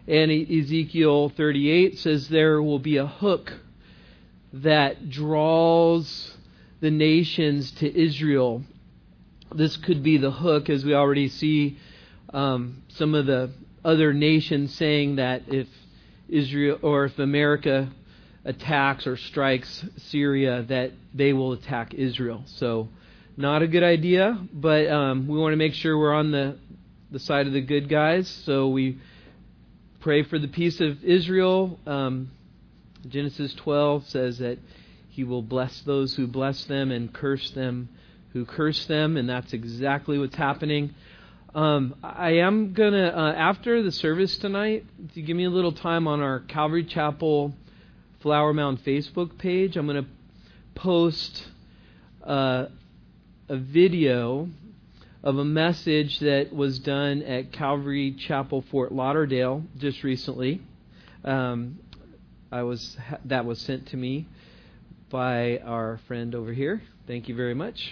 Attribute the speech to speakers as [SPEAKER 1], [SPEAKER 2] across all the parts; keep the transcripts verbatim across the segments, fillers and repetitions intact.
[SPEAKER 1] And Ezekiel thirty-eight says there will be a hook that draws the nations to Israel. This could be the hook, as we already see um, some of the other nations saying that if Israel or if America attacks or strikes Syria, that they will attack Israel. So not a good idea, but um, we want to make sure we're on the, the side of the good guys. So we pray for the peace of Israel. Um, Genesis twelve says that He will bless those who bless them and curse them who curse them, and that's exactly what's happening. Um, I am going to, uh, after the service tonight, if you give me a little time on our Calvary Chapel Flower Mound Facebook page, I'm going to post uh, a video of a message that was done at Calvary Chapel Fort Lauderdale just recently. Um, I was that was sent to me by our friend over here. Thank you very much.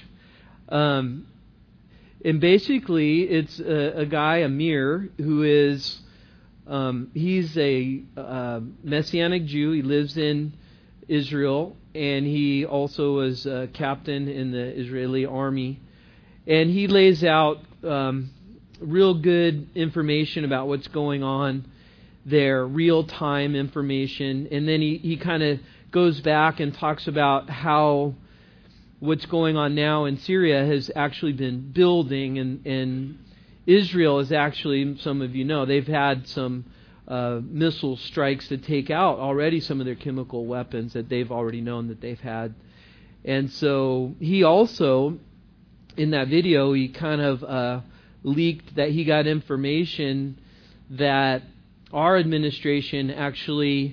[SPEAKER 1] Um, and basically, it's a, a guy, Amir, who is um, he's a uh, Messianic Jew. He lives in Israel, and he also was a captain in the Israeli army. And he lays out um, real good information about what's going on there, real-time information. And then he, he kind of goes back and talks about how what's going on now in Syria has actually been building. And, and Israel is actually, some of you know, they've had some uh, missile strikes to take out already some of their chemical weapons that they've already known that they've had. And so he also, in that video, he kind of uh, leaked that he got information that our administration actually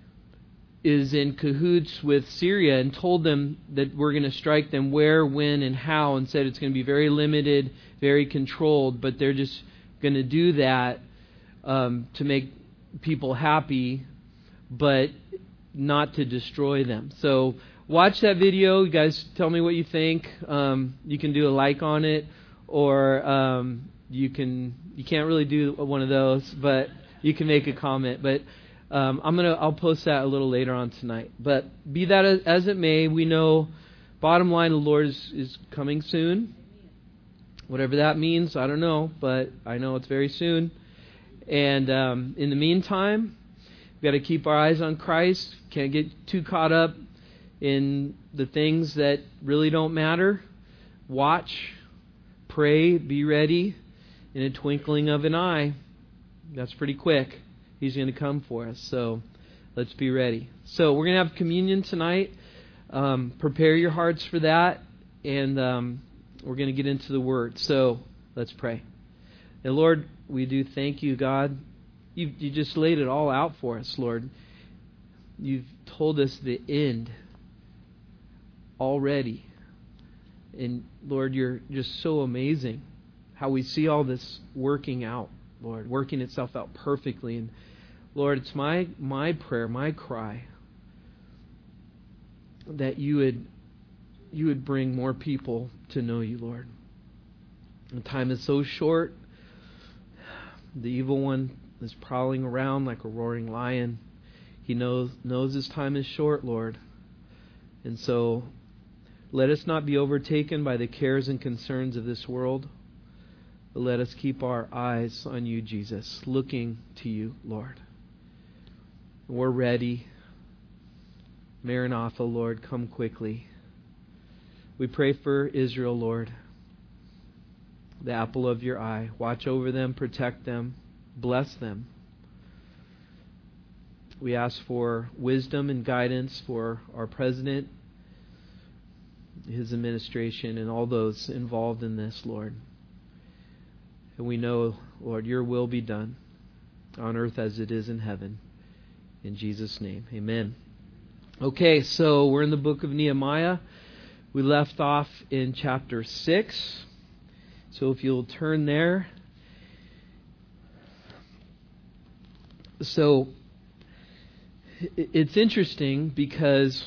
[SPEAKER 1] is in cahoots with Syria and told them that we're going to strike them where, when, and how, and said it's going to be very limited, very controlled, but they're just going to do that um, to make people happy, but not to destroy them. So watch that video. You guys tell me what you think. Um, you can do a like on it, or um, you can you can't really do one of those, but you can make a comment. But um, I'm gonna I'll post that a little later on tonight. But be that as, as it may, we know. Bottom line, the Lord is, is coming soon. Whatever that means, I don't know, but I know it's very soon. And um, in the meantime, we've got to keep our eyes on Christ. Can't get too caught up in the things that really don't matter. Watch, pray, be ready. In a twinkling of an eye, that's pretty quick. He's going to come for us. So let's be ready. So we're going to have communion tonight. Um, prepare your hearts for that. And um, we're going to get into the Word. So let's pray. And Lord, we do thank you, God. You you just laid it all out for us, Lord. You've told us the end already. And Lord, you're just so amazing how we see all this working out, Lord, working itself out perfectly. And Lord, it's my my prayer, my cry, that you would you would bring more people to know you, Lord. The time is so short. The evil one is prowling around like a roaring lion. He knows knows his time is short, Lord. And so let us not be overtaken by the cares and concerns of this world, but let us keep our eyes on you, Jesus, looking to you, Lord. We're ready. Maranatha, Lord, come quickly. We pray for Israel, Lord, the apple of your eye. Watch over them, protect them, bless them. We ask for wisdom and guidance for our president, his administration, and all those involved in this, Lord. And we know, Lord, your will be done on earth as it is in heaven. In Jesus' name, amen. Okay, so we're in the book of Nehemiah. We left off in chapter six. So if you'll turn there. So it's interesting because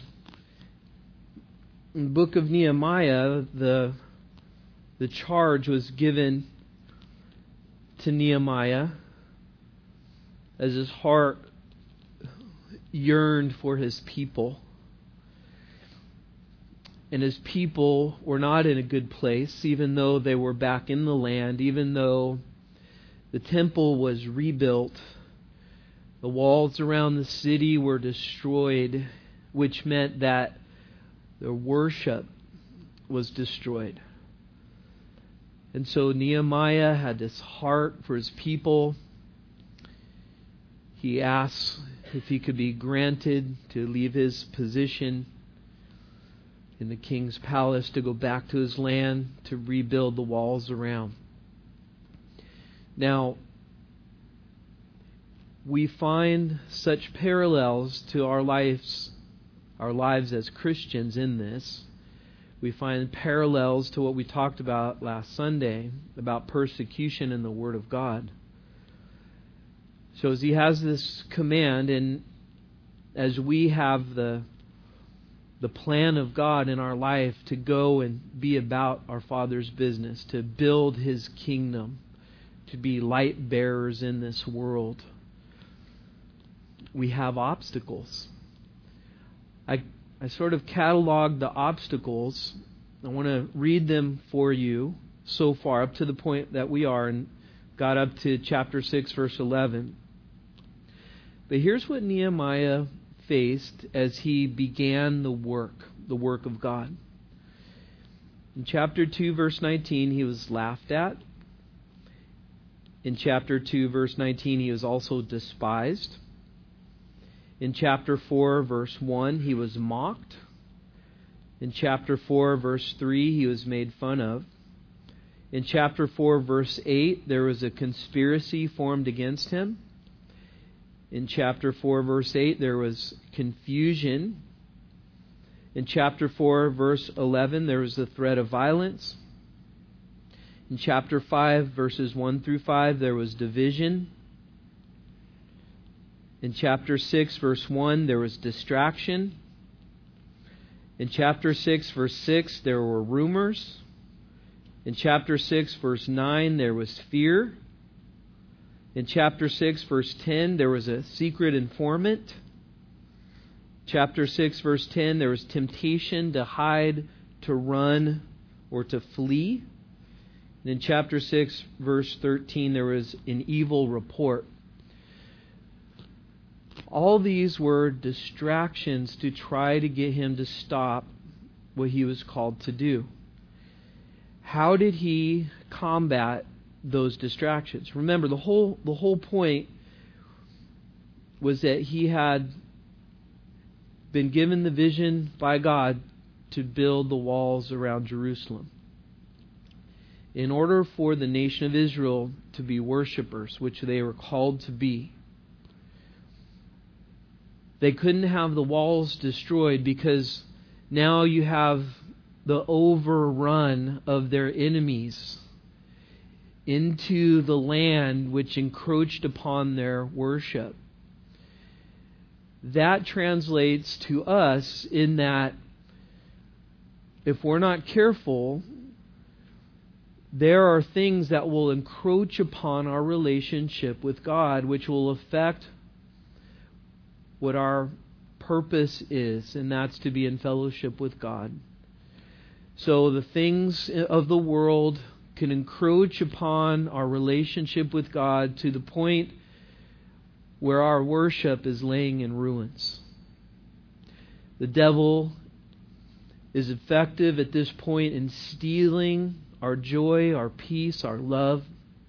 [SPEAKER 1] in the book of Nehemiah, the the charge was given to Nehemiah as his heart yearned for his people. And his people were not in a good place, even though they were back in the land, even though the temple was rebuilt. The walls around the city were destroyed, which meant that their worship was destroyed. And so Nehemiah had this heart for his people. He asked if he could be granted to leave his position in the king's palace to go back to his land to rebuild the walls around. Now, we find such parallels to our lives, our lives as Christians in this. We find parallels to what we talked about last Sunday about persecution in the Word of God. So as he has this command, and as we have the the plan of God in our life to go and be about our Father's business, to build His kingdom, to be light bearers in this world, we have obstacles. I I sort of cataloged the obstacles. I want to read them for you so far, up to the point that we are, and got up to chapter six, verse eleven. But here's what Nehemiah faced as he began the work, the work of God. In chapter two, verse nineteen, he was laughed at. In chapter two, verse nineteen, he was also despised. In chapter four, verse one, he was mocked. In chapter four, verse three, he was made fun of. In chapter four, verse eight, there was a conspiracy formed against him. In chapter four, verse eight, there was confusion. In chapter four, verse eleven, there was the threat of violence. In chapter five, verses one through five, there was division. In chapter six, verse one, there was distraction. In chapter six, verse six, there were rumors. In chapter six, verse nine, there was fear. In chapter six, verse ten, there was a secret informant. Chapter six, verse ten, there was temptation to hide, to run, or to flee. And in chapter six, verse thirteen, there was an evil report. All these were distractions to try to get him to stop what he was called to do. How did he combat those distractions? Remember, the whole the whole point was that he had been given the vision by God to build the walls around Jerusalem. In order for the nation of Israel to be worshipers, which they were called to be, they couldn't have the walls destroyed, because now you have the overrun of their enemies into the land which encroached upon their worship. That translates to us in that if we're not careful, there are things that will encroach upon our relationship with God, which will affect what our purpose is, and that's to be in fellowship with God. So the things of the world can encroach upon our relationship with God to the point where our worship is laying in ruins. The devil is effective at this point in stealing our joy, our peace, our love.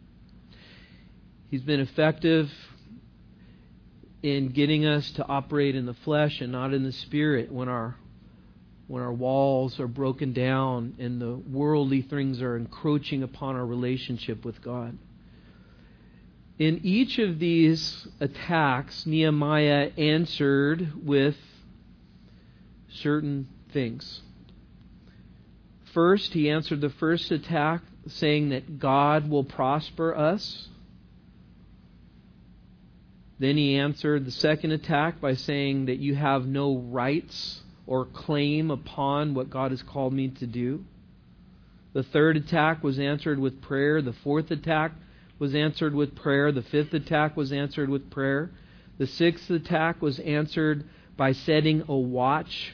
[SPEAKER 1] He's been effective in getting us to operate in the flesh and not in the spirit when our when our walls are broken down and the worldly things are encroaching upon our relationship with God. In each of these attacks, Nehemiah answered with certain things. First, he answered the first attack saying that God will prosper us. Then he answered the second attack by saying that you have no rights or claim upon what God has called me to do. The third attack was answered with prayer. The fourth attack was answered with prayer. The fifth attack was answered with prayer. The sixth attack was answered by setting a watch.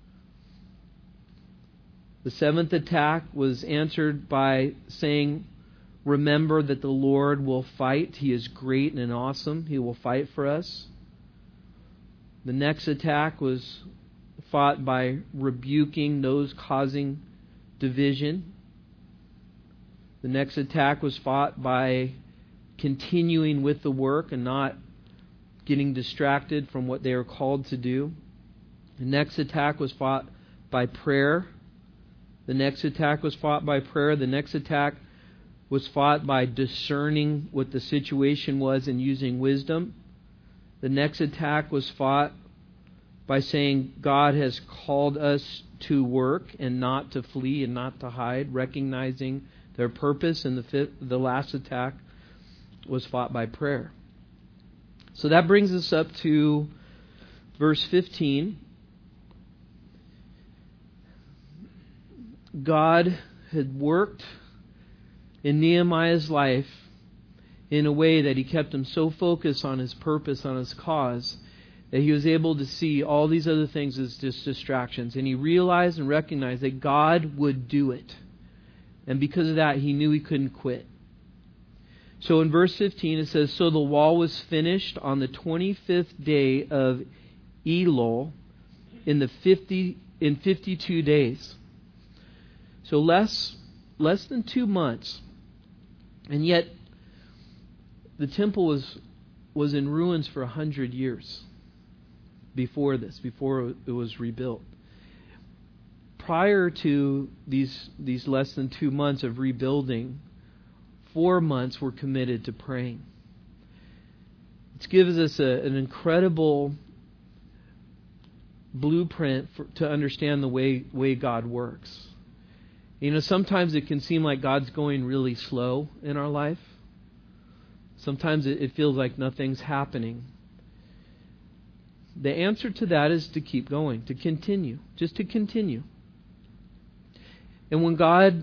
[SPEAKER 1] The seventh attack was answered by saying, remember that the Lord will fight. He is great and awesome. He will fight for us. The next attack was fought by rebuking those causing division. The next attack was fought by continuing with the work and not getting distracted from what they are called to do. The next attack was fought by prayer. The next attack was fought by prayer. The next attack was fought by discerning what the situation was and using wisdom. The next attack was fought by saying God has called us to work and not to flee and not to hide, recognizing their purpose. And the fifth, the last attack was fought by prayer. So that brings us up to verse fifteen. God had worked in Nehemiah's life in a way that He kept him so focused on his purpose, on his cause, that he was able to see all these other things as just distractions. And he realized and recognized that God would do it. And because of that, he knew he couldn't quit. So in verse fifteen it says, so the wall was finished on the twenty-fifth day of Elul in the fifty in fifty-two days. So less less than two months. And yet the temple was was in ruins for a hundred years before this, before it was rebuilt. Prior to these these less than two months of rebuilding, four months were committed to praying. It gives us a, an incredible blueprint for, to understand the way, way God works. You know, sometimes it can seem like God's going really slow in our life. Sometimes it, it feels like nothing's happening. The answer to that is to keep going, to continue, just to continue. And when God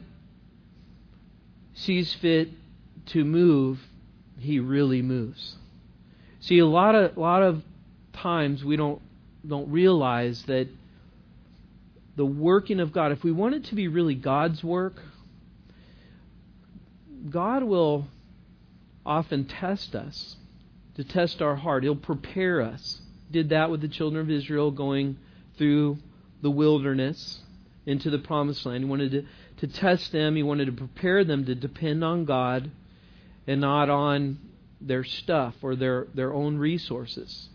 [SPEAKER 1] sees fit to move, He really moves. See, a lot of a lot of times we don't don't realize that the working of God, if we want it to be really God's work, God will often test us, to test our heart. He'll prepare us. Did that with the children of Israel going through the wilderness into the promised land. He wanted to, to test them. He wanted to prepare them to depend on God and not on their stuff or their, their own resources.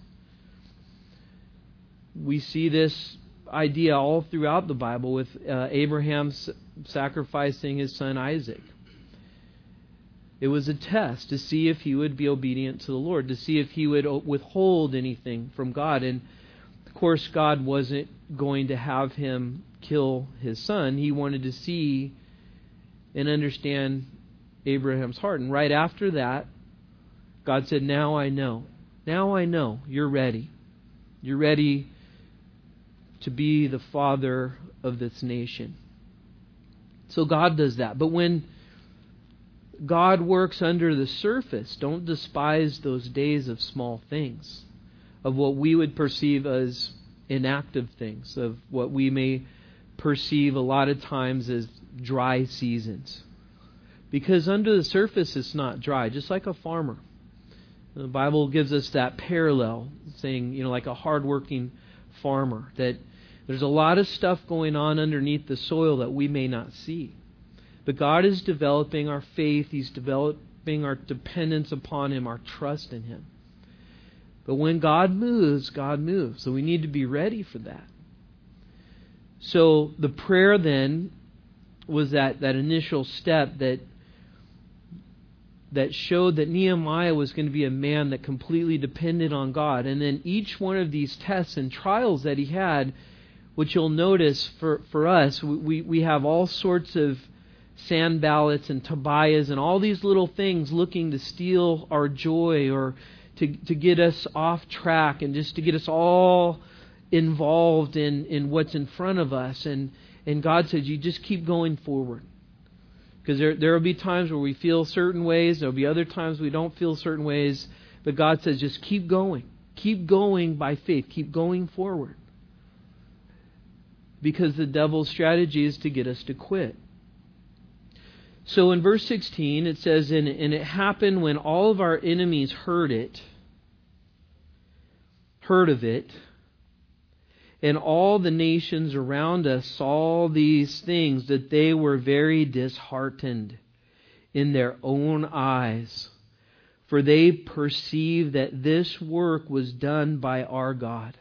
[SPEAKER 1] We see this idea all throughout the Bible with uh, Abraham sacrificing his son Isaac. It was a test to see if he would be obedient to the Lord, to see if he would withhold anything from God. And of course, God wasn't going to have him kill his son. He wanted to see and understand Abraham's heart. And right after that, God said, now I know. Now I know you're ready. You're ready to be the father of this nation. So God does that. But when God works under the surface, don't despise those days of small things, of what we would perceive as inactive things, of what we may perceive a lot of times as dry seasons. Because under the surface it's not dry, just like a farmer. The Bible gives us that parallel, saying, you know, like a hardworking farmer, that there's a lot of stuff going on underneath the soil that we may not see. But God is developing our faith. He's developing our dependence upon Him, our trust in Him. But when God moves, God moves. So we need to be ready for that. So the prayer then was that, that initial step that that showed that Nehemiah was going to be a man that completely depended on God. And then each one of these tests and trials that he had, which you'll notice for, for us, we, we have all sorts of Sanballats and Tobiahs and all these little things looking to steal our joy or to, to get us off track and just to get us all involved in, in what's in front of us. And, and God says, you just keep going forward. Because there, there will be times where we feel certain ways. There will be other times we don't feel certain ways. But God says, just keep going. Keep going by faith. Keep going forward. Because the devil's strategy is to get us to quit. So in verse sixteen, it says, and, and it happened when all of our enemies heard it, heard of it, and all the nations around us saw these things, that they were very disheartened in their own eyes. For they perceived that this work was done by our God.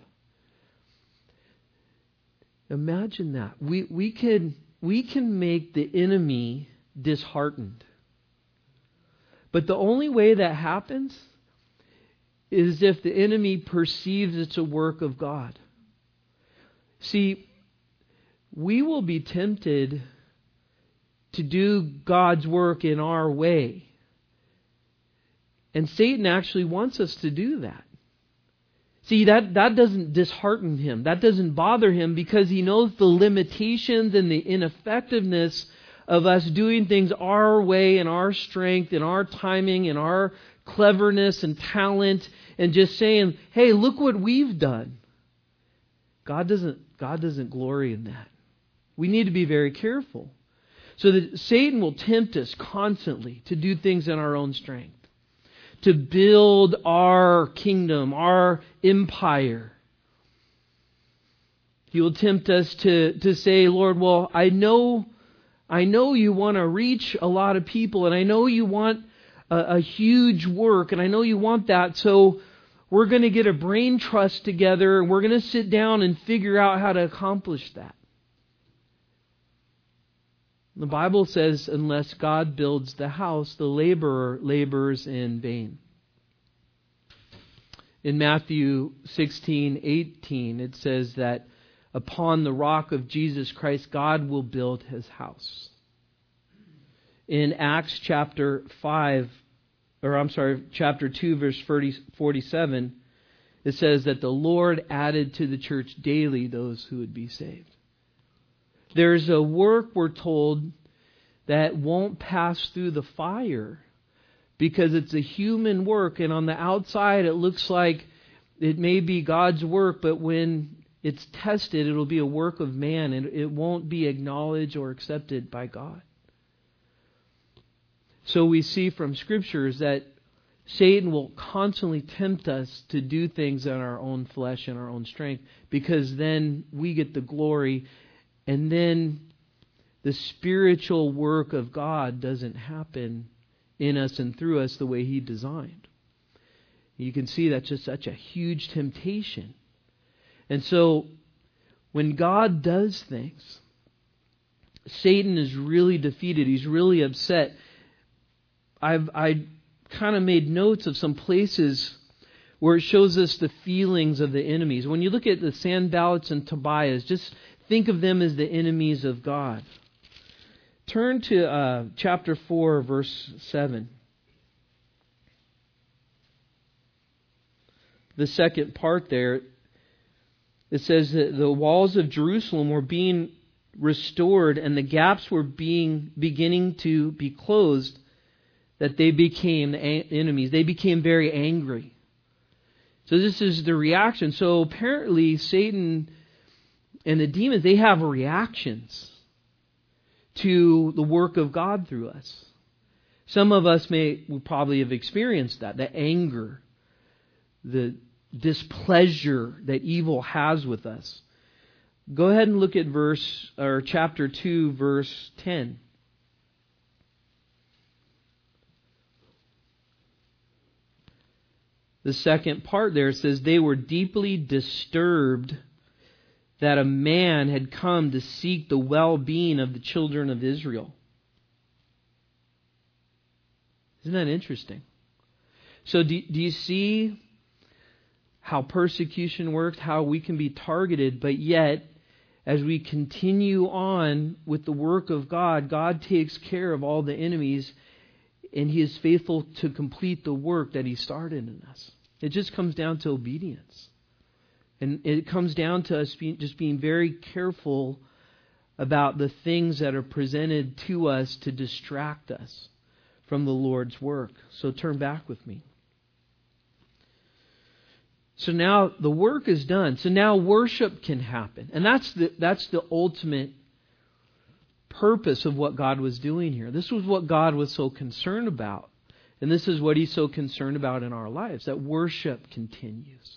[SPEAKER 1] Imagine that. We, we, can, we can make the enemy disheartened. But the only way that happens is if the enemy perceives it's a work of God. See, we will be tempted to do God's work in our way. And Satan actually wants us to do that. See, that, that doesn't dishearten him. That doesn't bother him because he knows the limitations and the ineffectiveness of us doing things our way and our strength and our timing and our cleverness and talent and just saying, hey, look what we've done. God doesn't, God doesn't glory in that. We need to be very careful. So that Satan will tempt us constantly to do things in our own strength. To build our kingdom, our empire. He will tempt us to, to say, Lord, well, I know, I know you want to reach a lot of people, and I know you want a, a huge work, and I know you want that, so we're going to get a brain trust together, and we're going to sit down and figure out how to accomplish that. The Bible says, unless God builds the house, the laborer labors in vain. In Matthew sixteen eighteen, it says that upon the rock of Jesus Christ, God will build His house. In Acts chapter five, or I'm sorry, chapter two, verse forty-seven, it says that the Lord added to the church daily those who would be saved. There's a work, we're told, that won't pass through the fire because it's a human work, and on the outside it looks like it may be God's work, but when it's tested, it'll be a work of man, and it won't be acknowledged or accepted by God. So we see from Scriptures that Satan will constantly tempt us to do things in our own flesh and our own strength, because then we get the glory. And then the spiritual work of God doesn't happen in us and through us the way He designed. You can see that's just such a huge temptation. And so when God does things, Satan is really defeated. He's really upset. I've I kind of made notes of some places where it shows us the feelings of the enemies. When you look at the Sanballats and Tobias, just think of them as the enemies of God. Turn to uh, chapter four, verse seven. The second part there, it says that the walls of Jerusalem were being restored and the gaps were being beginning to be closed, that they became enemies. They became very angry. So this is the reaction. So apparently Satan and the demons, they have reactions to the work of God through us. Some of us may will probably have experienced that, the anger, the displeasure that evil has with us. Go ahead and look at verse or chapter two, verse ten. The second part there says, they were deeply disturbed that a man had come to seek the well-being of the children of Israel. Isn't that interesting? So do, do you see how persecution works, how we can be targeted, but yet as we continue on with the work of God, God takes care of all the enemies, and He is faithful to complete the work that He started in us. It just comes down to obedience. And it comes down to us being, just being very careful about the things that are presented to us to distract us from the Lord's work. So turn back with me. So now the work is done. So now worship can happen. And that's the that's the ultimate purpose of what God was doing here. This was what God was so concerned about. And this is what He's so concerned about in our lives, that worship continues.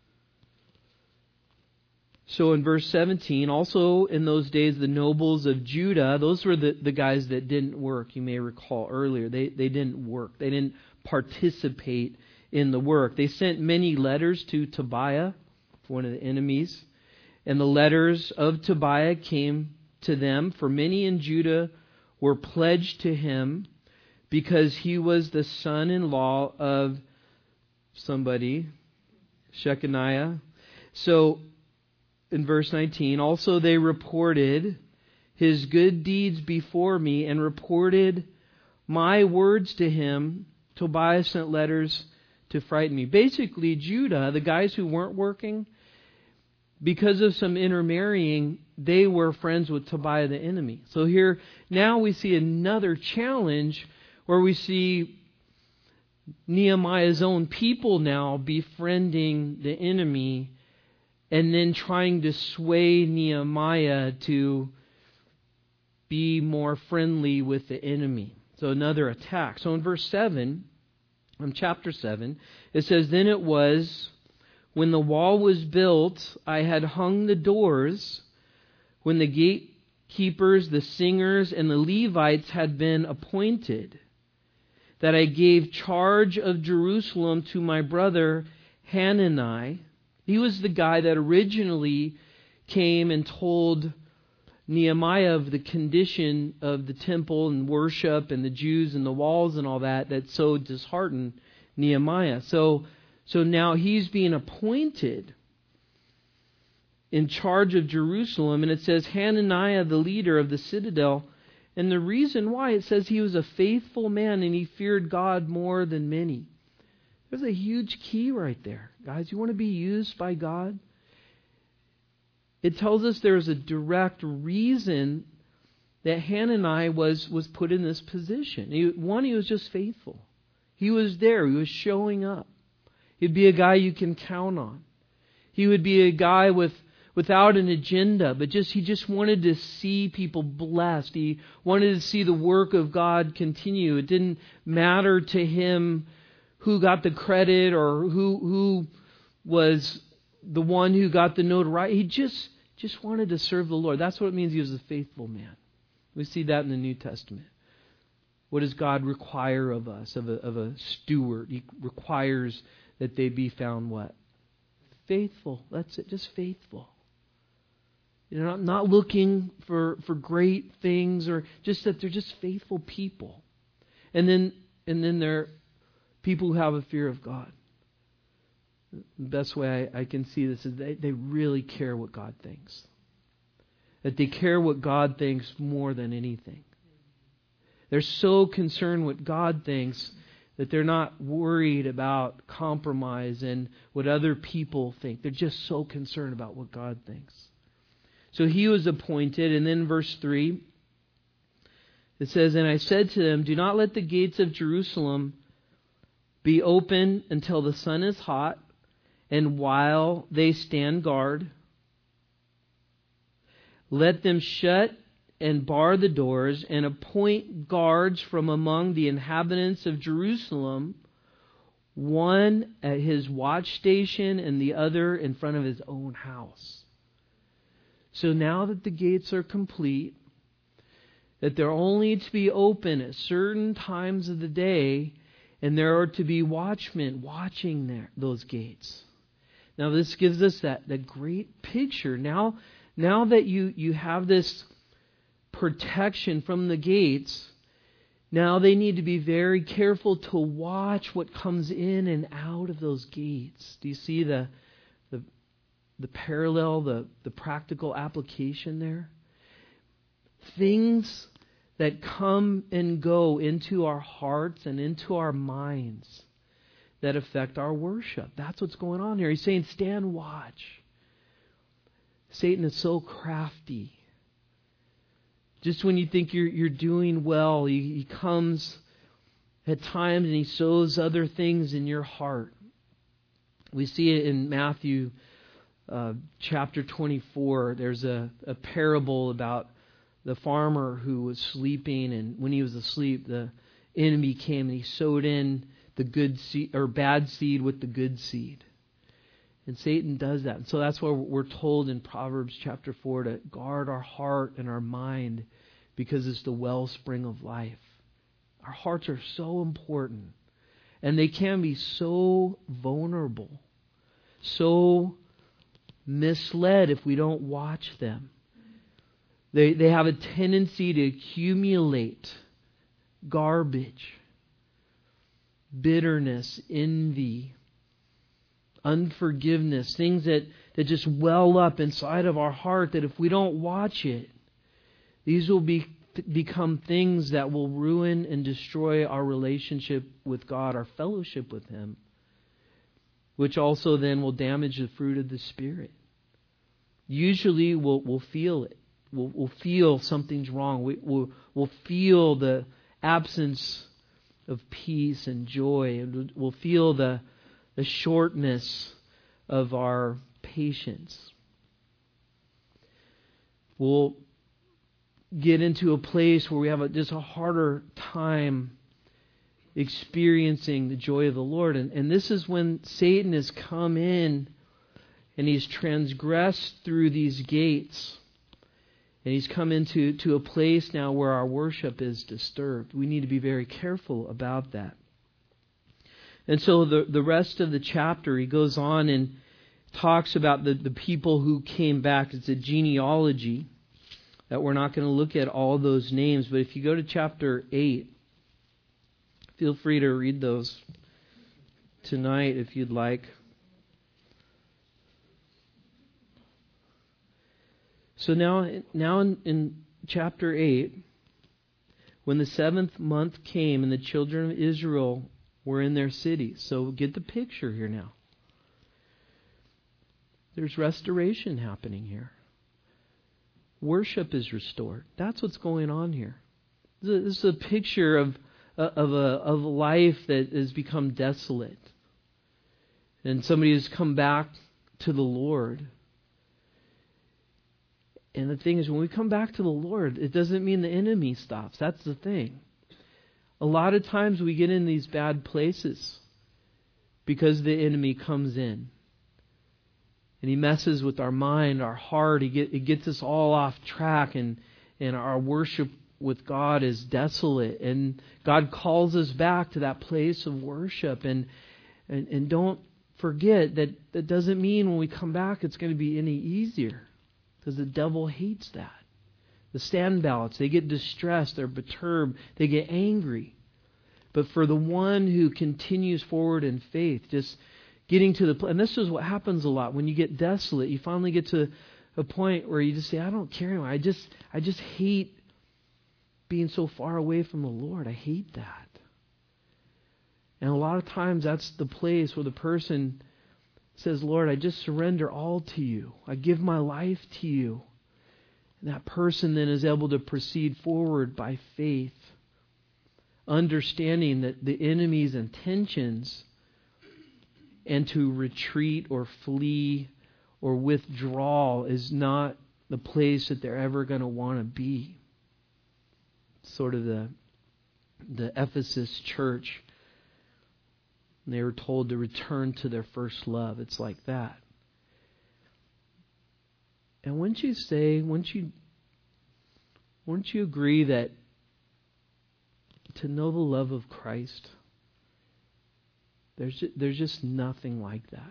[SPEAKER 1] So in verse seventeen, also in those days the nobles of Judah, those were the, the guys that didn't work, you may recall earlier. They, they didn't work. They didn't participate in the work. They sent many letters to Tobiah, one of the enemies. And the letters of Tobiah came to them, for many in Judah were pledged to him because he was the son-in-law of somebody, Shechaniah. So in verse nineteen, also they reported his good deeds before me and reported my words to him. Tobiah sent letters to frighten me. Basically, Judah, the guys who weren't working, because of some intermarrying, they were friends with Tobiah the enemy. So here, now we see another challenge where we see Nehemiah's own people now befriending the enemy and then trying to sway Nehemiah to be more friendly with the enemy. So another attack. So in verse seven, in chapter seven, it says, Then it was, when the wall was built, I had hung the doors, when the gatekeepers, the singers, and the Levites had been appointed, that I gave charge of Jerusalem to my brother Hanani. He was the guy that originally came and told Nehemiah of the condition of the temple and worship and the Jews and the walls and all that, that so disheartened Nehemiah. So, so now he's being appointed in charge of Jerusalem, and it says Hananiah, the leader of the citadel. And the reason why, it says he was a faithful man and he feared God more than many. There's a huge key right there. Guys, you want to be used by God? It tells us there's a direct reason that Hananiah was, was put in this position. He, one, he was just faithful. He was there. He was showing up. He'd be a guy you can count on. He would be a guy with without an agenda, but just he just wanted to see people blessed. He wanted to see the work of God continue. It didn't matter to him who got the credit or who who was the one who got the notoriety. He just just wanted to serve the Lord. That's what it means he was a faithful man. We see that in the New Testament. What does God require of us, of a, of a steward? He requires that they be found what? Faithful. That's it, just faithful. You know, not, not looking for, for great things, or just that they're just faithful people. And then and then they're people who have a fear of God. The best way I, I can see this is they, they really care what God thinks. That they care what God thinks more than anything. They're so concerned what God thinks that they're not worried about compromise and what other people think. They're just so concerned about what God thinks. So he was appointed, and then verse three, it says, And I said to them, Do not let the gates of Jerusalem be open until the sun is hot, and while they stand guard, let them shut and bar the doors, and appoint guards from among the inhabitants of Jerusalem, one at his watch station and the other in front of his own house. So now that the gates are complete, that they're only to be open at certain times of the day, and there are to be watchmen watching there, those gates. Now this gives us that, that great picture. Now, now that you, you have this protection from the gates, now they need to be very careful to watch what comes in and out of those gates. Do you see the the, the parallel, the, the practical application there? Things that come and go into our hearts and into our minds that affect our worship. That's what's going on here. He's saying, stand watch. Satan is so crafty Just when you think you're you're doing well, he, he comes at times and he sows other things in your heart. We see it in Matthew uh, chapter twenty-four. There's a, a parable about the farmer who was sleeping, and when he was asleep, the enemy came and he sowed in the good seed or bad seed with the good seed. And Satan does that. And so that's why we're told in Proverbs chapter four to guard our heart and our mind, because it's the wellspring of life. Our hearts are so important. And they can be so vulnerable, so misled if we don't watch them. They, they have a tendency to accumulate garbage, bitterness, envy, unforgiveness, things that, that just well up inside of our heart that if we don't watch it, these will be become things that will ruin and destroy our relationship with God, our fellowship with Him, which also then will damage the fruit of the Spirit. Usually we'll, we'll feel it. We'll, we'll feel something's wrong. We, we'll, we'll feel the absence of peace and joy. And we'll feel the the shortness of our patience. We'll get into a place where we have a, just a harder time experiencing the joy of the Lord. And, and this is when Satan has come in and he's transgressed through these gates. And he's come into to a place now where our worship is disturbed. We need to be very careful about that. And so the, the rest of the chapter, he goes on and talks about the, the people who came back. It's a genealogy that we're not going to look at all those names. But if you go to chapter eight, feel free to read those tonight if you'd like. So now, now in, in chapter eight, when the seventh month came and the children of Israel were in their cities. So get the picture here now. There's restoration happening here. Worship is restored. That's what's going on here. This is a picture of, of, a, of a life that has become desolate. And somebody has come back to the Lord. And the thing is, when we come back to the Lord, it doesn't mean the enemy stops. That's the thing. A lot of times we get in these bad places because the enemy comes in. And he messes with our mind, our heart. He get, it gets us all off track, and, and our worship with God is desolate. And God calls us back to that place of worship. And, and, and don't forget that that doesn't mean when we come back it's going to be any easier. Because the devil hates that. The Sanballats, they get distressed, they're perturbed, they get angry. But for the one who continues forward in faith, just getting to the place, and this is what happens a lot. When you get desolate, you finally get to a point where you just say, I don't care anymore. I just, I just hate being so far away from the Lord. I hate that. And a lot of times that's the place where the person says, Lord, I just surrender all to you. I give my life to you. And that person then is able to proceed forward by faith, understanding that the enemy's intentions and to retreat or flee or withdraw is not the place that they're ever going to want to be. Sort of the, the Ephesus church. They were told to return to their first love. It's like that. And wouldn't you say, wouldn't you, wouldn't you agree that to know the love of Christ, there's just, there's just nothing like that.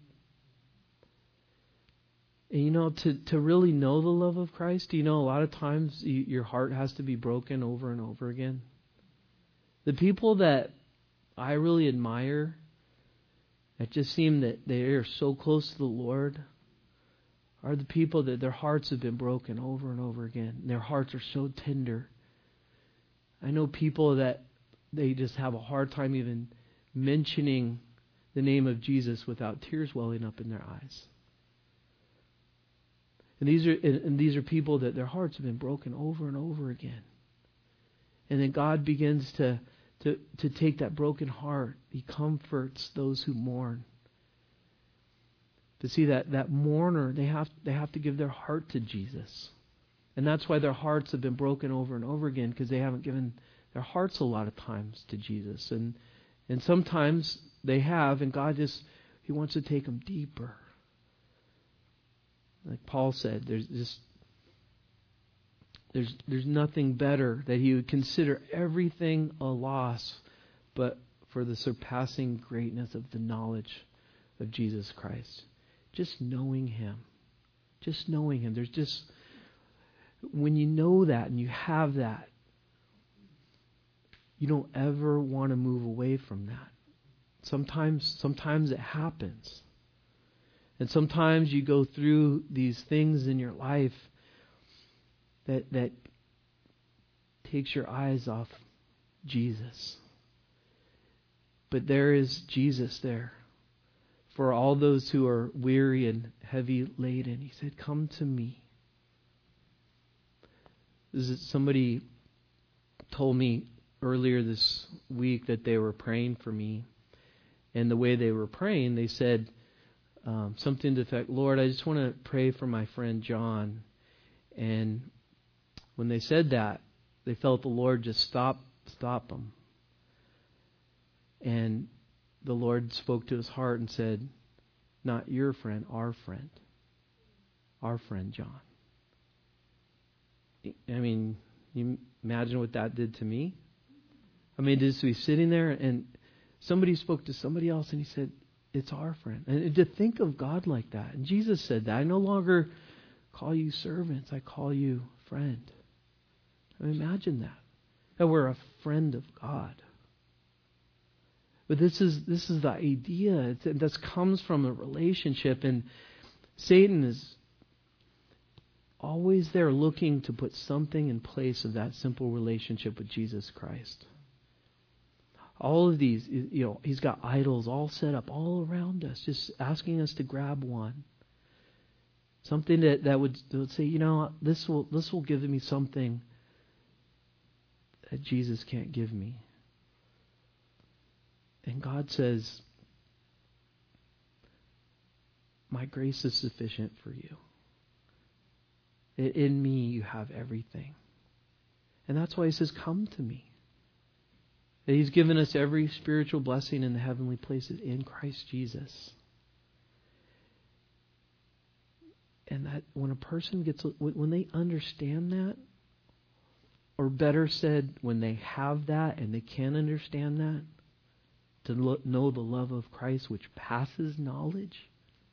[SPEAKER 1] And you know, to, to really know the love of Christ, you know, a lot of times you, your heart has to be broken over and over again. The people that I really admire, it just seem that they are so close to the Lord, are the people that their hearts have been broken over and over again. Their hearts are so tender. I know people that they just have a hard time even mentioning the name of Jesus without tears welling up in their eyes. And these are and, and these are people that their hearts have been broken over and over again. And then God begins to, to, to take that broken heart. He comforts those who mourn. To see that, that mourner, they have they have to give their heart to Jesus. And that's why their hearts have been broken over and over again, because they haven't given their hearts a lot of times to Jesus. And and sometimes they have, and God just, He wants to take them deeper. Like Paul said, there's just there's there's nothing better that he would consider everything a loss, but for the surpassing greatness of the knowledge of Jesus Christ. Just knowing Him. Just knowing Him. There's just, when you know that and you have that, you don't ever want to move away from that. Sometimes, sometimes it happens. And sometimes you go through these things in your life that that takes your eyes off Jesus. But there is Jesus there for all those who are weary and heavy laden. He said, "Come to me." This is, somebody told me earlier this week that they were praying for me. And the way they were praying, they said um, something to the effect, "Lord, I just want to pray for my friend John." And when they said that, they felt the Lord just stop, stop them. And the Lord spoke to his heart and said, "Not your friend, our friend. Our friend John." I mean, you imagine what that did to me? I mean, just to be sitting there and somebody spoke to somebody else and he said, "It's our friend." And to think of God like that. And Jesus said that. "I no longer call you servants, I call you friend." I mean, imagine that. That we're a friend of God. But this is this is the idea. It's, this comes from a relationship, and Satan is always there looking to put something in place of that simple relationship with Jesus Christ. All of these, you know, he's got idols all set up all around us, just asking us to grab one. Something that, that would, that would say, you know, this will this will give me something that Jesus can't give me. And God says, "My grace is sufficient for you. In me you have everything." And that's why He says, "Come to me." That He's given us every spiritual blessing in the heavenly places in Christ Jesus. And that when a person gets, when they understand that, or better said, when they have that and they can understand that, to lo- know the love of Christ which passes knowledge,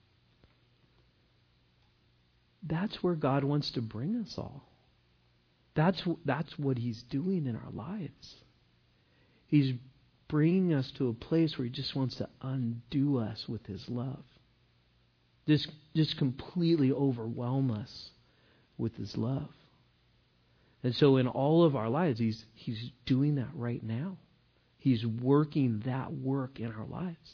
[SPEAKER 1] that's where God wants to bring us all. That's that's what He's doing in our lives. He's bringing us to a place where He just wants to undo us with His love. Just, just completely overwhelm us with His love. And so in all of our lives, He's He's doing that right now. He's working that work in our lives.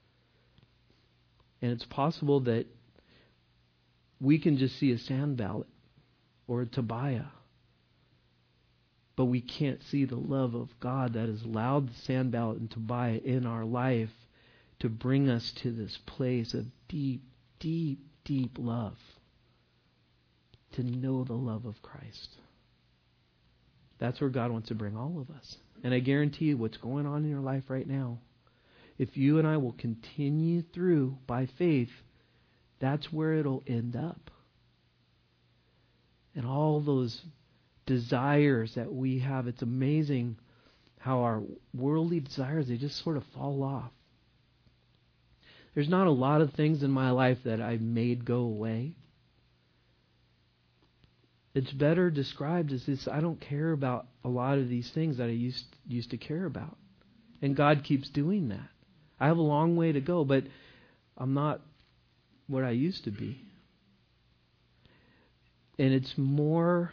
[SPEAKER 1] And it's possible that we can just see a Sanballat or a Tobiah, but we can't see the love of God that has allowed Sanballat and Tobiah in our life to bring us to this place of deep, deep, deep love. To know the love of Christ. That's where God wants to bring all of us. And I guarantee you what's going on in your life right now, if you and I will continue through by faith, that's where it'll end up. And all those desires that we have, it's amazing how our worldly desires, they just sort of fall off. There's not a lot of things in my life that I made go away. It's better described as this: I don't care about a lot of these things that I used used to care about. And God keeps doing that. I have a long way to go, but I'm not what I used to be. And it's more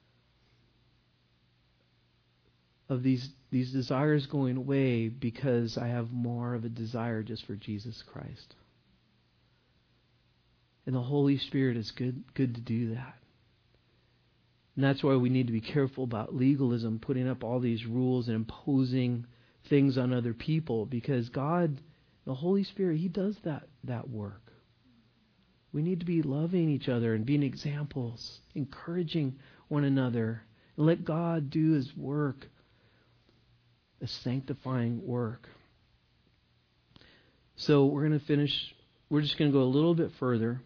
[SPEAKER 1] of these these desires going away because I have more of a desire just for Jesus Christ. And the Holy Spirit is good, good to do that. And that's why we need to be careful about legalism, putting up all these rules and imposing things on other people, because God, the Holy Spirit, He does that, that work. We need to be loving each other and being examples, encouraging one another, and let God do His work, the sanctifying work. So we're going to finish, we're just going to go a little bit further.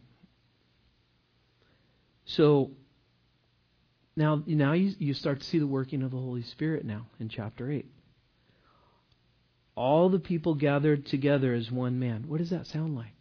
[SPEAKER 1] So now, now you, you start to see the working of the Holy Spirit now in chapter eight. All the people gathered together as one man. What does that sound like?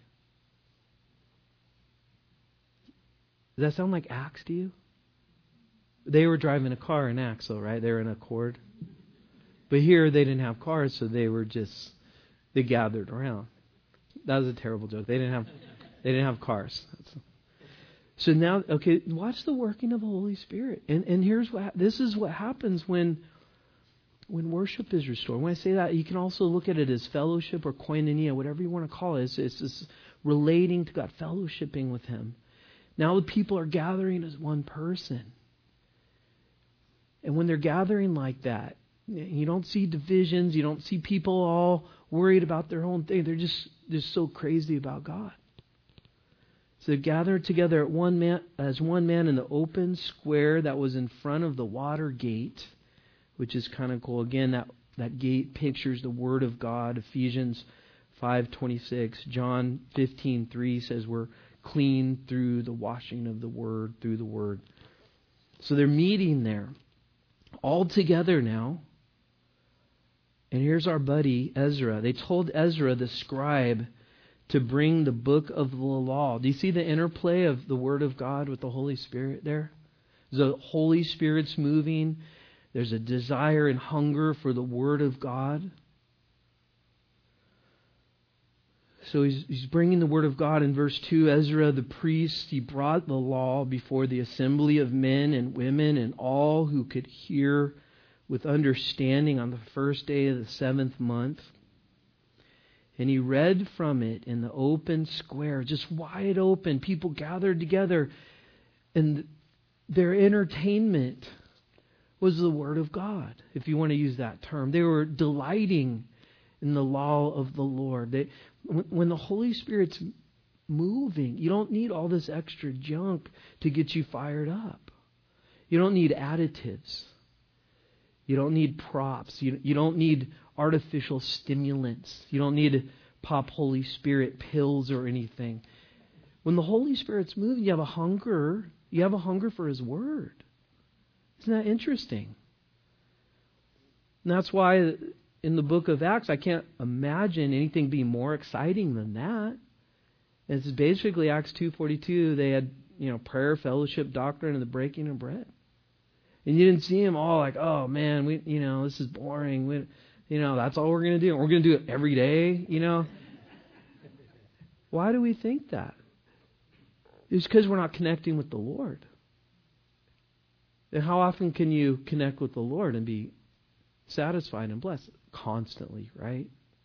[SPEAKER 1] Does that sound like Acts to you? They were driving a car in Acts, though, right? They were in a Accord. But here they didn't have cars, so they were just, they gathered around. That was a terrible joke. They didn't have, they didn't have cars. That's, so now, okay, watch the working of the Holy Spirit. And and here's what, this is what happens when, when worship is restored. When I say that, you can also look at it as fellowship or koinonia, whatever you want to call it. It's, it's this relating to God, fellowshipping with Him. Now the people are gathering as one person. And when they're gathering like that, you don't see divisions. You don't see people all worried about their own thing. They're just, just so crazy about God. So they gathered together at one man, as one man in the open square that was in front of the water gate, which is kind of cool. Again, that, that gate pictures the Word of God. Ephesians five twenty-six. John fifteen three says we're clean through the washing of the Word, through the Word. So they're meeting there, all together now. And here's our buddy Ezra. They told Ezra, the scribe, to bring the book of the law. Do you see the interplay of the Word of God with the Holy Spirit there? The Holy Spirit's moving. There's a desire and hunger for the Word of God. So he's, he's bringing the Word of God. In verse two, Ezra the priest, he brought the law before the assembly of men and women and all who could hear with understanding on the first day of the seventh month. And he read from it in the open square, just wide open. People gathered together, and their entertainment was the Word of God, if you want to use that term. They were delighting in the law of the Lord. They, when the Holy Spirit's moving, you don't need all this extra junk to get you fired up. You don't need additives. You don't need props. You, you don't need artificial stimulants. You don't need to pop Holy Spirit pills or anything. When the Holy Spirit's moving, you have a hunger. You have a hunger for His Word. Isn't that interesting? And that's why in the book of Acts, I can't imagine anything being more exciting than that. It's basically Acts two forty-two. They had, you know, prayer, fellowship, doctrine, and the breaking of bread. And you didn't see them all like, oh man, we, you know, this is boring. We, you know, that's all we're going to do. We're going to do it every day, you know. Why do we think that? It's because we're not connecting with the Lord. And how often can you connect with the Lord and be satisfied and blessed? Constantly, right?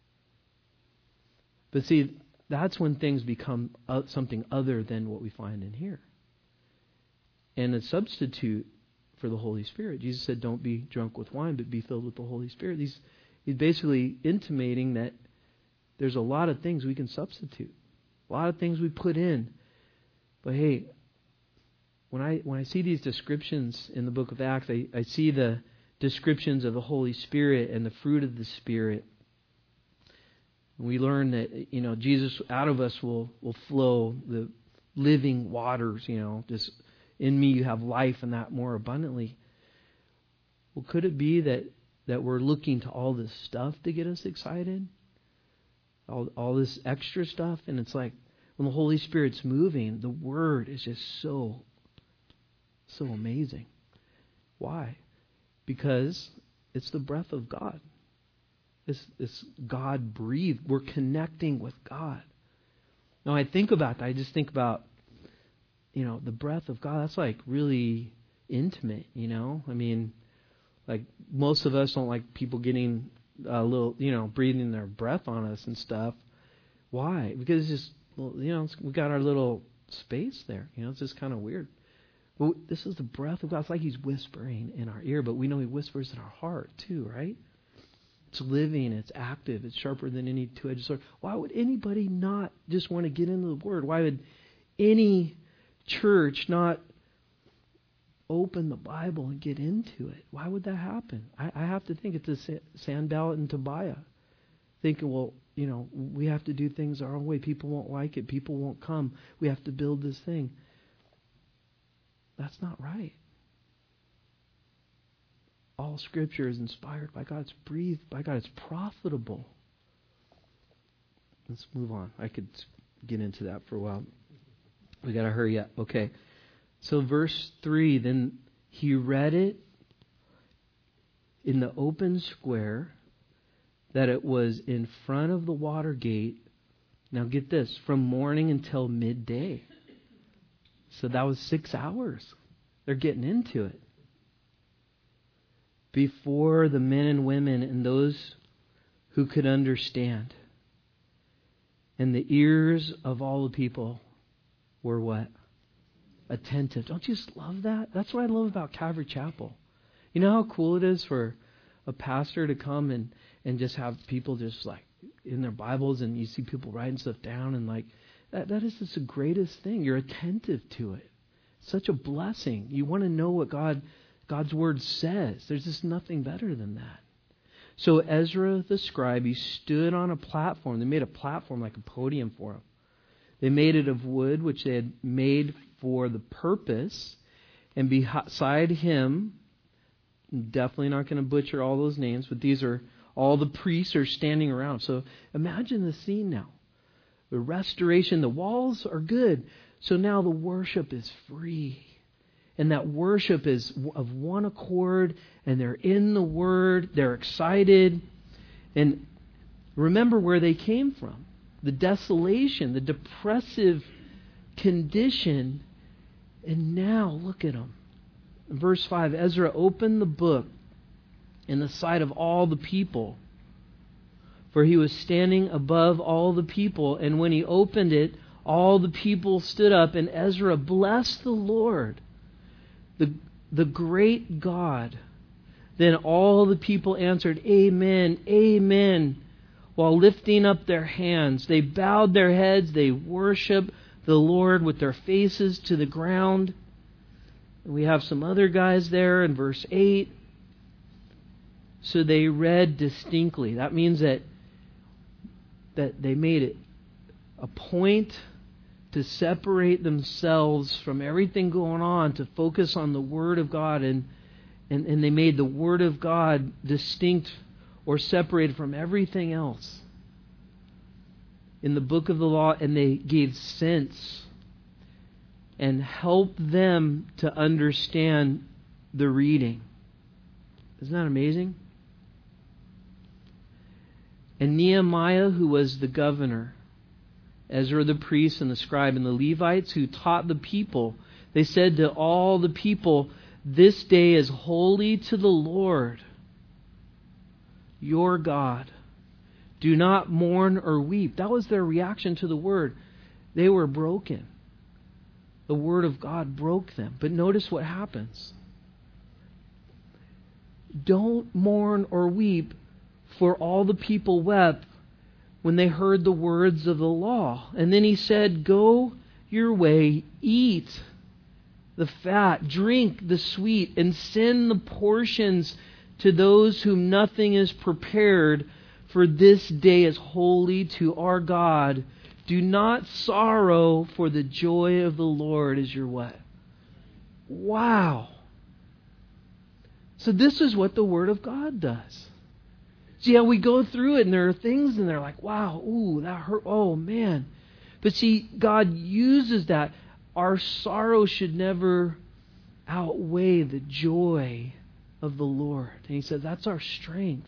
[SPEAKER 1] But see, that's when things become something other than what we find in here. And a substitute for the Holy Spirit. Jesus said, don't be drunk with wine, but be filled with the Holy Spirit. He's, he's basically intimating that there's a lot of things we can substitute. A lot of things we put in. But hey, when I when I see these descriptions in the book of Acts, I, I see the descriptions of the Holy Spirit and the fruit of the Spirit. We learn that, you know, Jesus, out of us will, will flow the living waters, you know, just in me you have life and that more abundantly. Well, could it be that, that we're looking to all this stuff to get us excited? All, all this extra stuff? And it's like, when the Holy Spirit's moving, the Word is just so, so amazing. Why? Because it's the breath of God. It's, it's God breathed. We're connecting with God. Now I think about that. I just think about, you know, the breath of God. That's like really intimate, you know. I mean, like most of us don't like people getting a little, you know, breathing their breath on us and stuff. Why? Because it's just, well, you know, we got our little space there. You know, it's just kind of weird. But this is the breath of God. It's like He's whispering in our ear, but we know He whispers in our heart too, right? It's living, it's active, it's sharper than any two-edged sword. Why would anybody not just want to get into the Word? Why would any church not open the Bible and get into it? Why would that happen? I, I have to think it's a Sanballat and Tobiah. Thinking, well, you know, we have to do things our own way. People won't like it. People won't come. We have to build this thing. That's not right. All Scripture is inspired by God. It's breathed by God. It's profitable. Let's move on. I could get into that for a while. We got to hurry up. Okay. So verse three, then he read it in the open square that it was in front of the water gate. Now get this, from morning until midday. So that was six hours. They're getting into it. Before the men and women and those who could understand. And the ears of all the people were what? Attentive. Don't you just love that? That's what I love about Calvary Chapel. You know how cool it is for a pastor to come and, and just have people just like in their Bibles, and you see people writing stuff down, and like that, that is just the greatest thing. You're attentive to it. Such a blessing. You want to know what God God's Word says. There's just nothing better than that. So Ezra the scribe, he stood on a platform. They made a platform like a podium for him. They made it of wood, which they had made for the purpose. And beside him, I'm definitely not going to butcher all those names, but these are all the priests are standing around. So imagine the scene now. The restoration, the walls are good. So now the worship is free. And that worship is of one accord, and they're in the Word, they're excited. And remember where they came from. The desolation, the depressive condition. And now, look at them. In verse five, Ezra opened the book in the sight of all the people, for he was standing above all the people. And when he opened it, all the people stood up, and Ezra blessed the Lord, the, the great God. Then all the people answered, Amen, Amen, while lifting up their hands. They bowed their heads, they worshiped the Lord with their faces to the ground. And we have some other guys there in verse eight. So they read distinctly. That means that that they made it a point to separate themselves from everything going on, to focus on the Word of God, and, and, and they made the Word of God distinct or separated from everything else in the book of the law, and they gave sense and helped them to understand the reading. Isn't that amazing? And Nehemiah, who was the governor, Ezra the priest and the scribe, and the Levites who taught the people, they said to all the people, This day is holy to the Lord, your God. Do not mourn or weep. That was their reaction to the word. They were broken. The Word of God broke them. But notice what happens. Don't mourn or weep, for all the people wept when they heard the words of the law. And then he said, Go your way, eat the fat, drink the sweet, and send the portions to those whom nothing is prepared, for this day is holy to our God. Do not sorrow, for the joy of the Lord is your what? Wow. So this is what the Word of God does. See how we go through it, and there are things, and they're like, wow, ooh, that hurt, oh man. But see, God uses that. Our sorrow should never outweigh the joy of the Lord. And He said, that's our strength.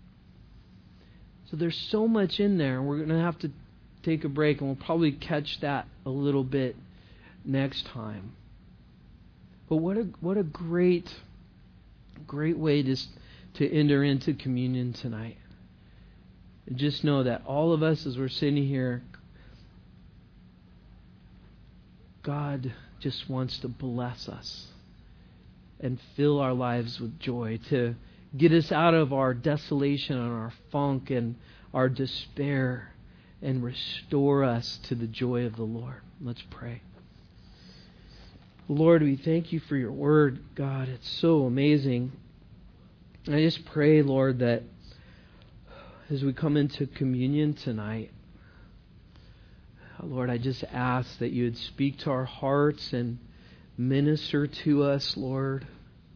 [SPEAKER 1] So there's so much in there, and we're going to have to take a break, and we'll probably catch that a little bit next time. But what a what a great, great way to, to enter into communion tonight. And just know that all of us, as we're sitting here, God just wants to bless us and fill our lives with joy, to get us out of our desolation and our funk and our despair and restore us to the joy of the Lord. Let's pray. Lord, we thank you for your word, God. It's so amazing. I just pray, Lord, that as we come into communion tonight, Lord, I just ask that you would speak to our hearts and minister to us, Lord.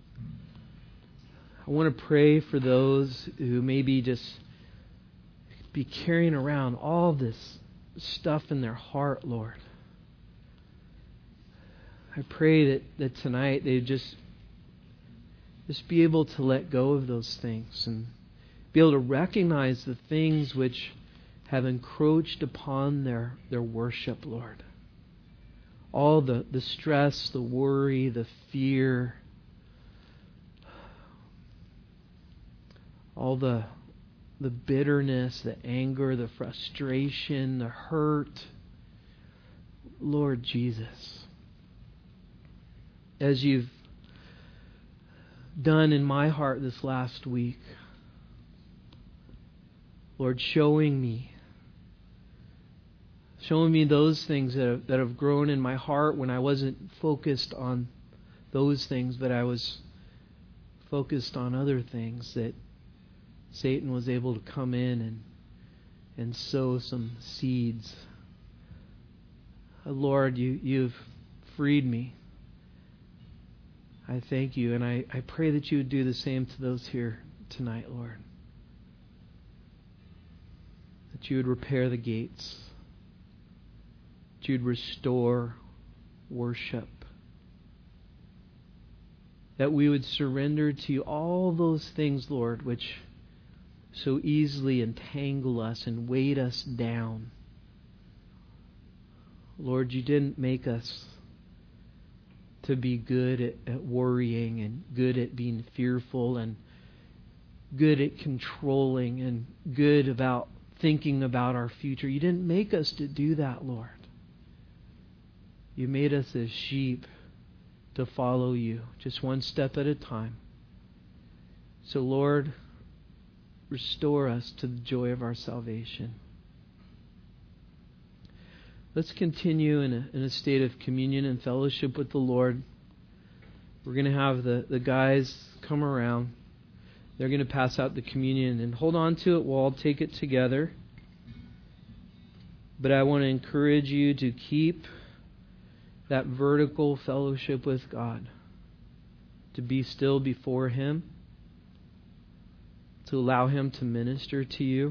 [SPEAKER 1] I want to pray for those who maybe just be carrying around all this stuff in their heart, Lord. I pray that, that tonight they just, just be able to let go of those things and be able to recognize the things which have encroached upon their, their worship, Lord. All the, the stress, the worry, the fear, all the, the bitterness, the anger, the frustration, the hurt. Lord Jesus, as you've done in my heart this last week, Lord, showing me, showing me those things that have, that have grown in my heart when I wasn't focused on those things, but I was focused on other things, that Satan was able to come in and, and sow some seeds. Uh, Lord, you, you've freed me. I thank you, and I, I pray that you would do the same to those here tonight, Lord. That you would repair the gates. That you would restore worship. That we would surrender to you all those things, Lord, which so easily entangle us and weight us down. Lord, you didn't make us to be good at, at worrying and good at being fearful and good at controlling and good about thinking about our future. You didn't make us to do that, Lord. You made us as sheep to follow you, just one step at a time. So, Lord, restore us to the joy of our salvation. Let's continue in a, in a state of communion and fellowship with the Lord. We're going to have the, the guys come around. They're going to pass out the communion, and hold on to it. We'll all take it together. But I want to encourage you to keep that vertical fellowship with God, to be still before Him, to allow Him to minister to you.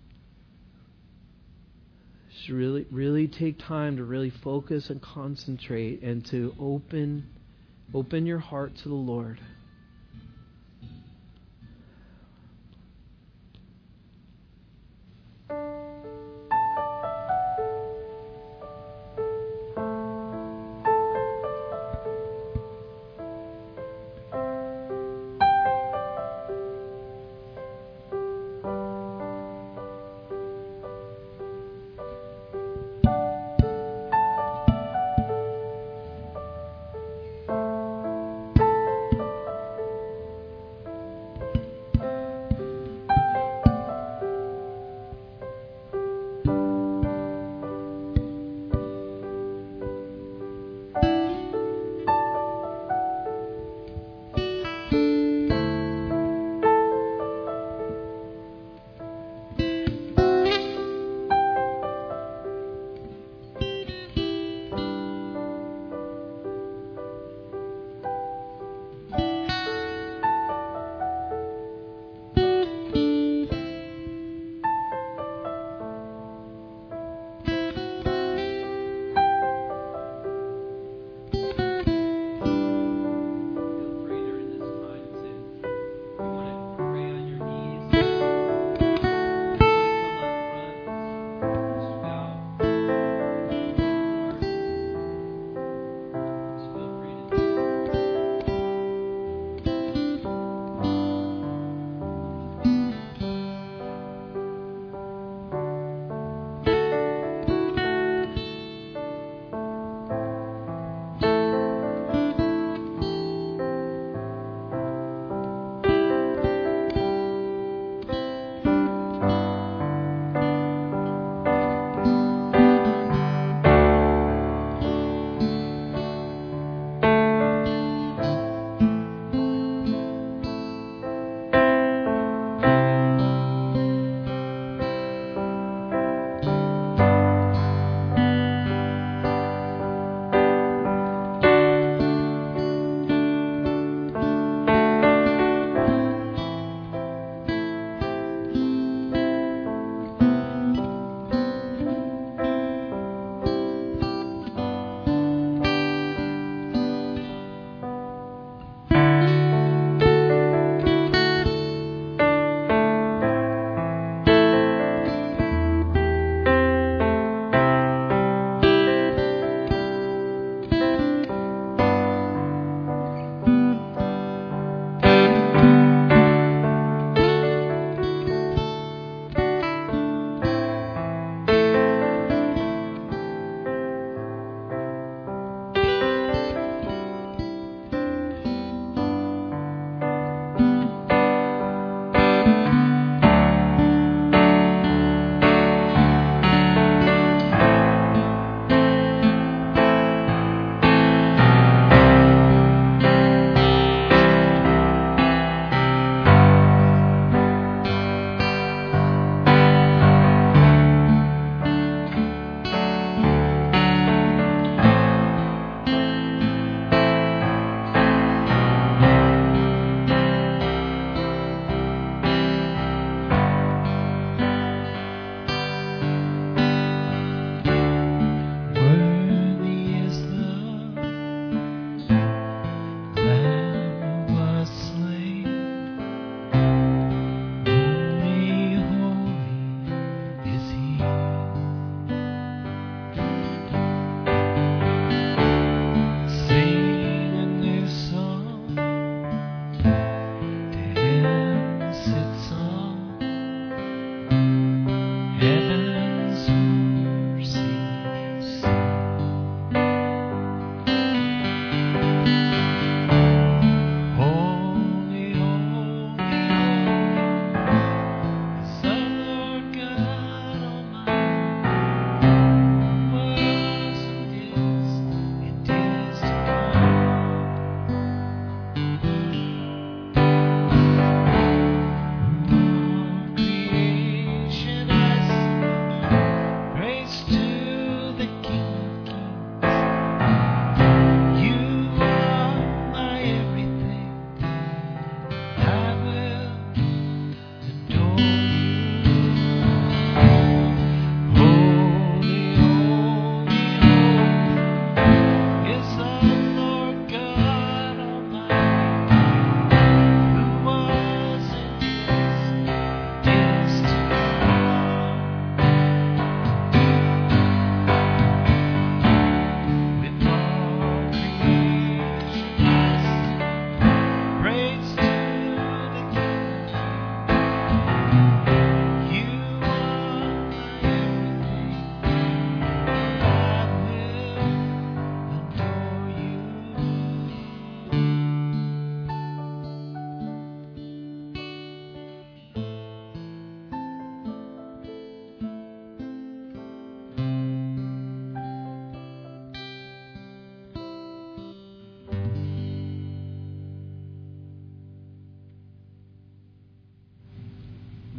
[SPEAKER 1] Just really, really take time to really focus and concentrate and to open, open your heart to the Lord.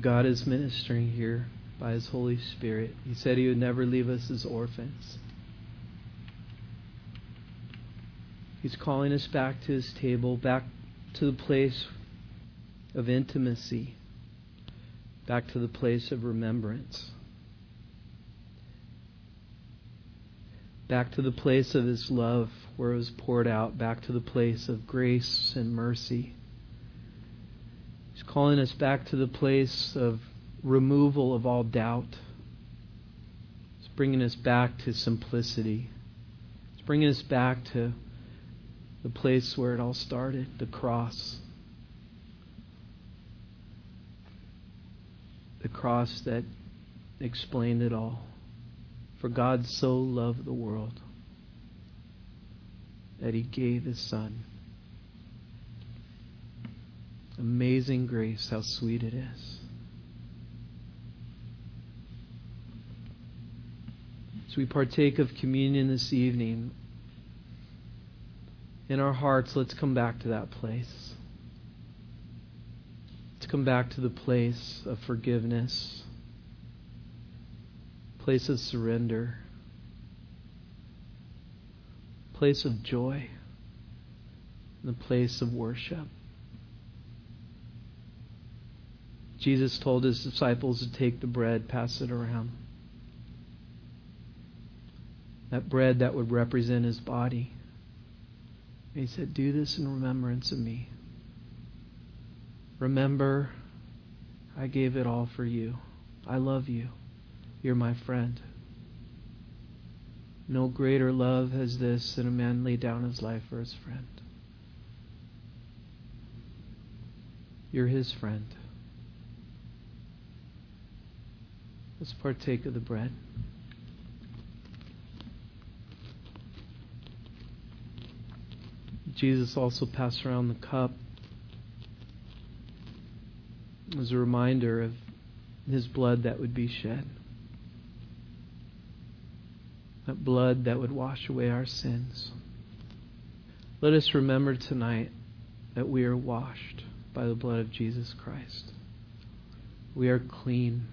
[SPEAKER 1] God is ministering here by His Holy Spirit. He said He would never leave us as orphans. He's calling us back to His table, back to the place of intimacy, back to the place of remembrance, back to the place of His love where it was poured out, back to the place of grace and mercy. He's calling us back to the place of removal of all doubt. He's bringing us back to simplicity. He's bringing us back to the place where it all started, the cross. The cross that explained it all. For God so loved the world that He gave His Son. Amazing grace, how sweet it is. As we partake of communion this evening, in our hearts, let's come back to that place. Let's come back to the place of forgiveness, place of surrender, place of joy, and the place of worship. Jesus told His disciples to take the bread, pass it around. That bread that would represent His body. And He said, do this in remembrance of me. Remember, I gave it all for you. I love you. You're my friend. No greater love has this than a man lay down his life for his friend. You're His friend. Let's partake of the bread. Jesus also passed around the cup as a reminder of His blood that would be shed. That blood that would wash away our sins. Let us remember tonight that we are washed by the blood of Jesus Christ. We are clean.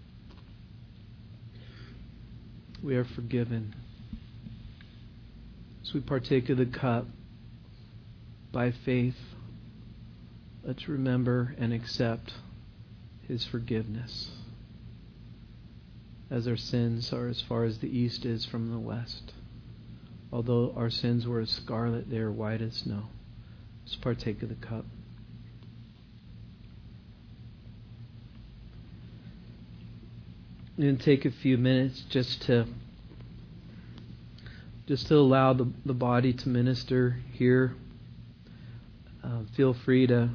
[SPEAKER 1] We are forgiven. As we partake of the cup, by faith, let's remember and accept His forgiveness. As our sins are as far as the east is from the west. Although our sins were as scarlet, they are white as snow. Let's partake of the cup. I'm going to take a few minutes just to just to allow the, the body to minister here. Uh, feel free to,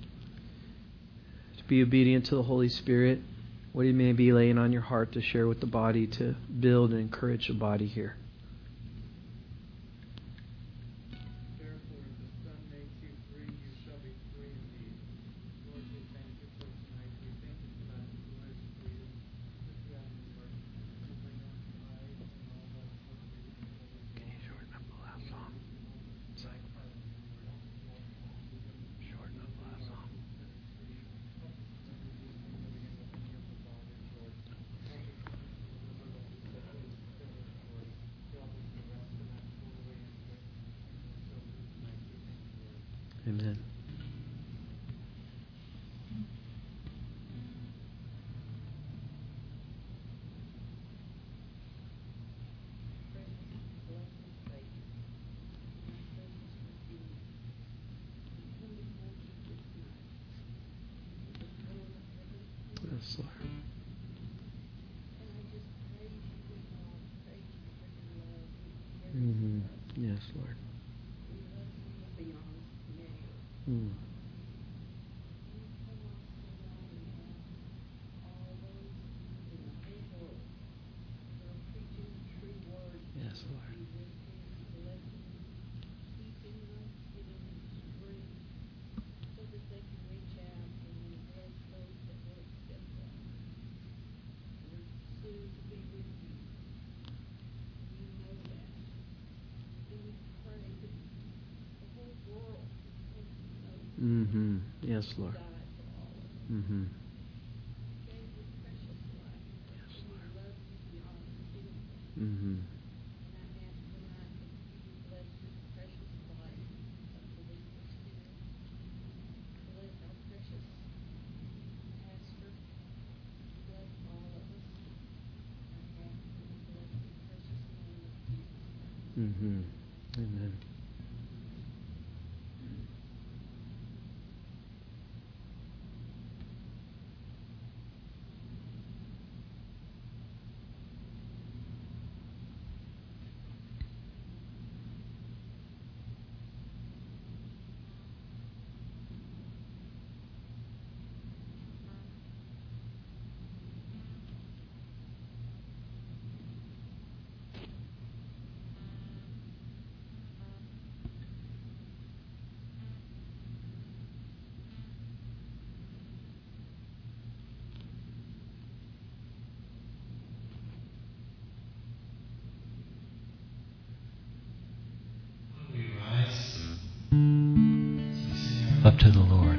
[SPEAKER 1] to be obedient to the Holy Spirit. What He may be laying on your heart to share with the body to build and encourage the body here. Amen. Yes, Lord. Mm-hmm. Yes, Lord. Mm. Yes, Lord. Mm-hmm. Yes, Lord. Mm-hmm. Mm-hmm. Mm-hmm. Amen.
[SPEAKER 2] Up to the Lord.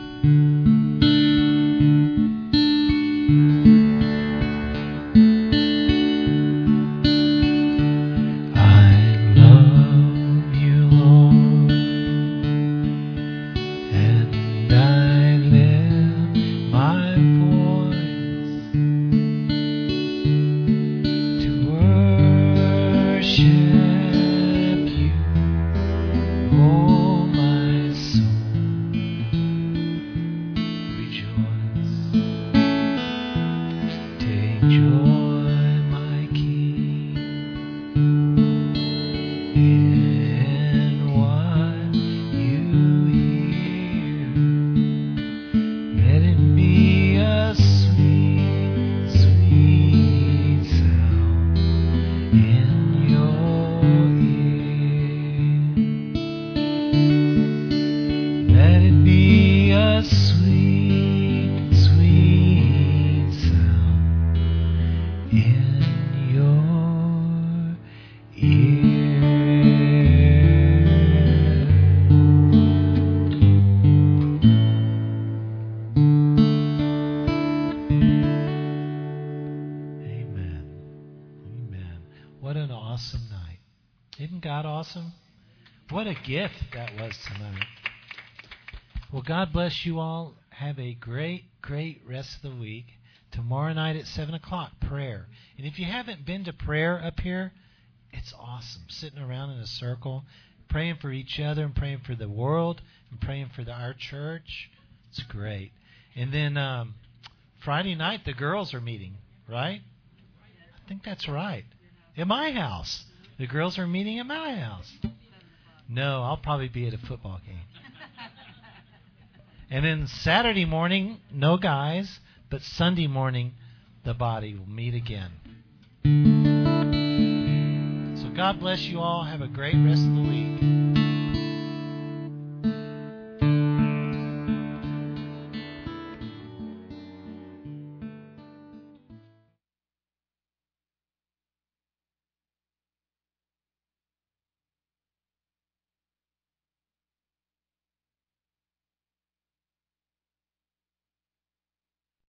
[SPEAKER 2] What a gift that was tonight. Well, God bless you all. Have a great, great rest of the week. Tomorrow night at seven o'clock, prayer. And if you haven't been to prayer up here, it's awesome. Sitting around in a circle, praying for each other and praying for the world and praying for the, our church. It's great. And then um, Friday night, the girls are meeting, right? I think that's right. At my house. The girls are meeting at my house. No, I'll probably be at a football game. And then Saturday morning, no guys, but Sunday morning, the body will meet again. So God bless you all. Have a great rest of the week.